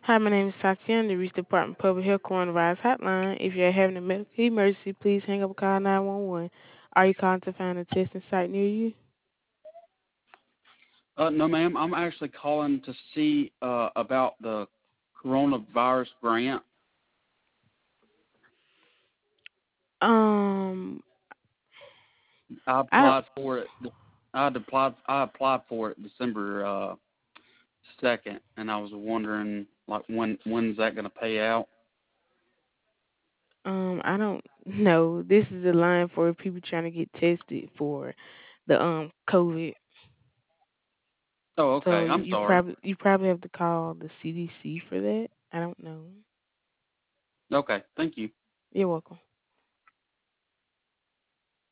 Hi, my name is Tatiana, the Reach Department Public Health Coronavirus Hotline. If you're having a medical emergency, please hang up and call 911. Are you calling to find a testing site near you? No, ma'am. I'm actually calling to see about the coronavirus grant. Um, I I don't applied for it. I applied for it December 2nd, and I was wondering like when's that going to pay out? I don't know. This is a line for people trying to get tested for the COVID. Oh, So okay. you, I'm you sorry. probably you probably have to call the CDC for that. I don't know. Okay, thank you. You're welcome.